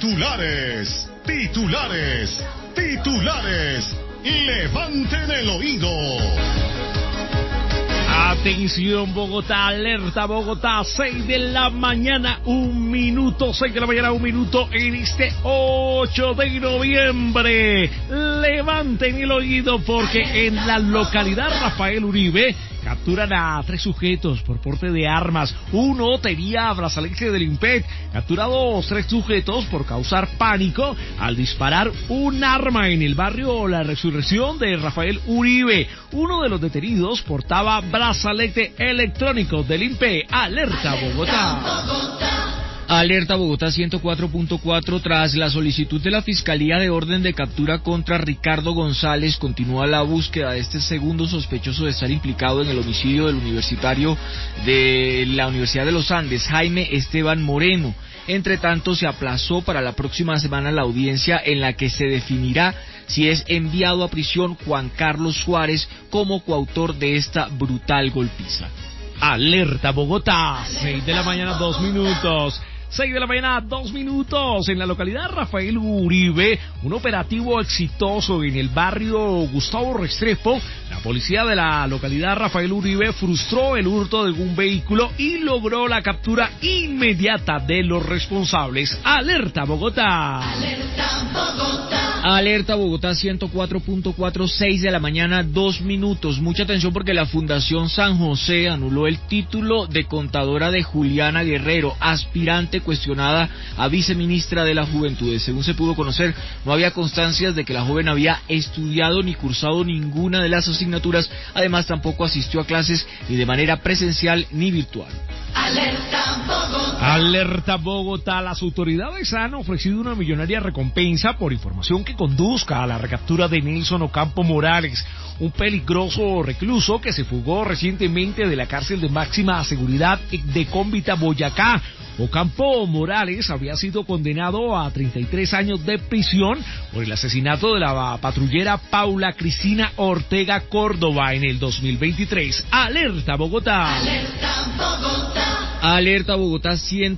Titulares, titulares, titulares. Levanten el oído. Atención Bogotá, alerta Bogotá, 6 de la mañana, 1 minuto, 6 de la mañana, 1 minuto en este 8 de noviembre. Levanten el oído porque en la localidad Rafael Uribe capturan a 3 sujetos por porte de armas. Uno tenía brazalete del INPEC. Capturados 3 sujetos por causar pánico al disparar un arma en el barrio La Resurrección de Rafael Uribe. Uno de los detenidos portaba brazalete electrónico del INPE. Alerta Bogotá. Alerta Bogotá 104.4. Tras la solicitud de la Fiscalía de orden de captura contra Ricardo González, continúa la búsqueda de este segundo sospechoso de estar implicado en el homicidio del universitario de la Universidad de los Andes, Jaime Esteban Moreno. Entre tanto, se aplazó para la próxima semana la audiencia en la que se definirá si es enviado a prisión Juan Carlos Suárez como coautor de esta brutal golpiza. Alerta Bogotá, 6 de la mañana, 2 minutos. 6 de la mañana, 2 minutos, en la localidad Rafael Uribe, un operativo exitoso en el barrio Gustavo Restrepo. La policía de la localidad Rafael Uribe frustró el hurto de un vehículo y logró la captura inmediata de los responsables. Alerta Bogotá. Alerta Bogotá. Alerta Bogotá 104.4, 6 de la mañana, 2 minutos. Mucha atención porque la Fundación San José anuló el título de contadora de Juliana Guerrero, aspirante cuestionada a viceministra de la Juventud. Según se pudo conocer, no había constancias de que la joven había estudiado ni cursado ninguna de las asignaturas. Además, tampoco asistió a clases ni de manera presencial ni virtual. Alerta Bogotá. Alerta Bogotá. Las autoridades han ofrecido una millonaria recompensa por información que conduzca a la recaptura de Nelson Ocampo Morales, un peligroso recluso que se fugó recientemente de la cárcel de máxima seguridad de Cómbita, Boyacá. Ocampo Morales había sido condenado a 33 años de prisión por el asesinato de la patrullera Paula Cristina Ortega Córdoba en el 2023. Alerta Bogotá. Alerta Bogotá. Alerta Bogotá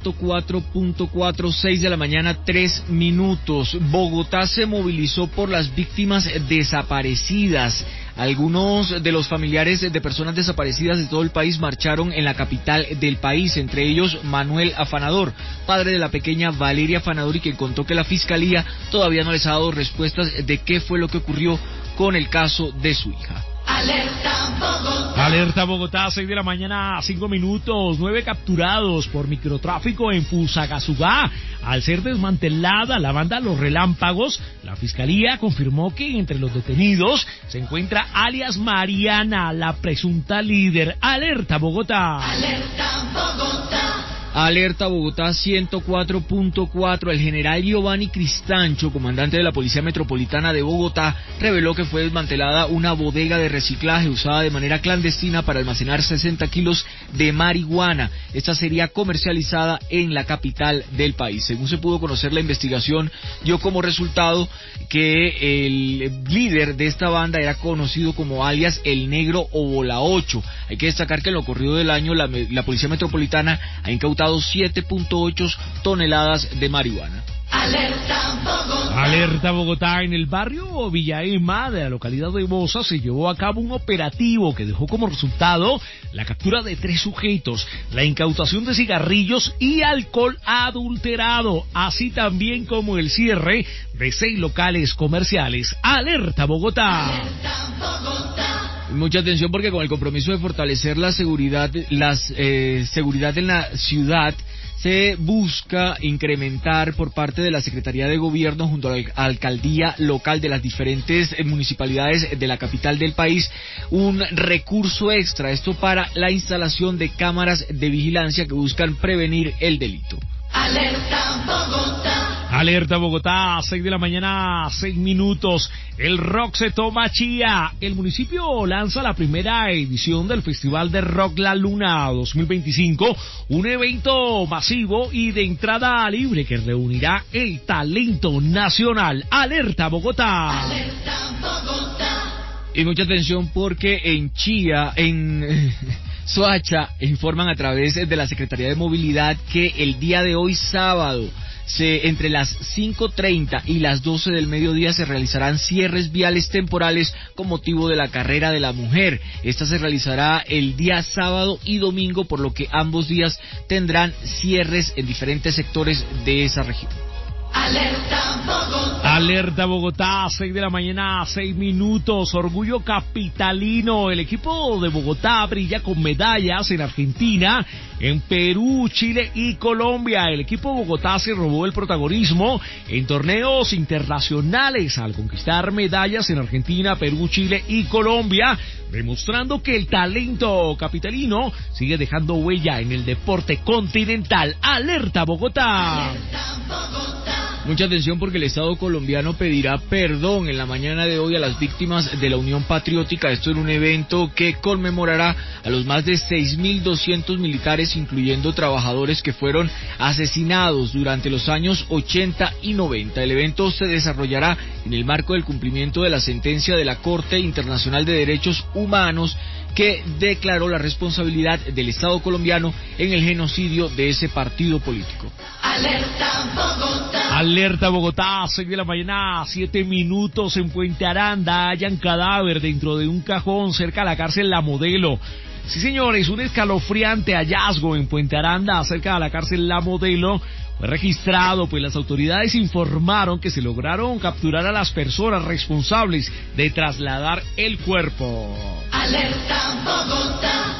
104.4, 6 de la mañana, 3 minutos. Bogotá se movilizó por las víctimas desaparecidas. Algunos de los familiares de personas desaparecidas de todo el país marcharon en la capital del país, entre ellos Manuel Afanador, padre de la pequeña Valeria Afanador, y que contó que la Fiscalía todavía no les ha dado respuestas de qué fue lo que ocurrió con el caso de su hija. Alerta Bogotá. Alerta Bogotá, 6 de la mañana, 5 minutos. 9 capturados por microtráfico en Fusagasugá. Al ser desmantelada la banda Los Relámpagos, la Fiscalía confirmó que entre los detenidos se encuentra alias Mariana, la presunta líder. Alerta Bogotá. Alerta Bogotá. Alerta Bogotá 104.4. El general Giovanni Cristancho, comandante de la Policía Metropolitana de Bogotá, reveló que fue desmantelada una bodega de reciclaje usada de manera clandestina para almacenar 60 kilos de marihuana. Esta sería comercializada en la capital del país. Según se pudo conocer, la investigación dio como resultado que el líder de esta banda era conocido como alias El Negro o Bola 8. Hay que destacar que en lo corrido del año la Policía Metropolitana ha incautado 7.8 toneladas de marihuana. Alerta Bogotá. Alerta Bogotá. En el barrio Villaema de la localidad de Bosa se llevó a cabo un operativo que dejó como resultado la captura de 3 sujetos, la incautación de cigarrillos y alcohol adulterado, así también como el cierre de 6 locales comerciales. Alerta Bogotá. Alerta Bogotá. Mucha atención porque con el compromiso de fortalecer la seguridad en la ciudad, se busca incrementar por parte de la Secretaría de Gobierno junto a la alcaldía local de las diferentes municipalidades de la capital del país un recurso extra, esto para la instalación de cámaras de vigilancia que buscan prevenir el delito. Alerta Bogotá. Alerta Bogotá, 6 de la mañana, 6 minutos. El rock se toma Chía. El municipio lanza la primera edición del Festival de Rock La Luna 2025, un evento masivo y de entrada libre que reunirá el talento nacional. Alerta Bogotá. Alerta Bogotá. Y mucha atención porque en Chía, en Soacha, informan a través de la Secretaría de Movilidad que el día de hoy sábado entre las 5:30 y las 12 del mediodía se realizarán cierres viales temporales con motivo de la carrera de la mujer. Esta se realizará el día sábado y domingo, por lo que ambos días tendrán cierres en diferentes sectores de esa región. Alerta Bogotá. Alerta Bogotá, 6 de la mañana, 6 minutos. Orgullo capitalino. El equipo de Bogotá brilla con medallas en Argentina, en Perú, Chile y Colombia. El equipo de Bogotá se robó el protagonismo en torneos internacionales al conquistar medallas en Argentina, Perú, Chile y Colombia, demostrando que el talento capitalino sigue dejando huella en el deporte continental. Alerta Bogotá. Alerta Bogotá. Mucha atención, porque el Estado colombiano pedirá perdón en la mañana de hoy a las víctimas de la Unión Patriótica. Esto en un evento que conmemorará a los más de 6.200 militares, incluyendo trabajadores que fueron asesinados durante los años 80 y 90. El evento se desarrollará en el marco del cumplimiento de la sentencia de la Corte Internacional de Derechos Humanos, que declaró la responsabilidad del Estado colombiano en el genocidio de ese partido político. Alerta Bogotá. Alerta Bogotá, 6 de la mañana, 7 minutos. En Puente Aranda hallan cadáver dentro de un cajón cerca de la cárcel La Modelo. Sí, señores, un escalofriante hallazgo en Puente Aranda, cerca de la cárcel La Modelo. Fue registrado, pues las autoridades informaron que se lograron capturar a las personas responsables de trasladar el cuerpo. Alerta Bogotá.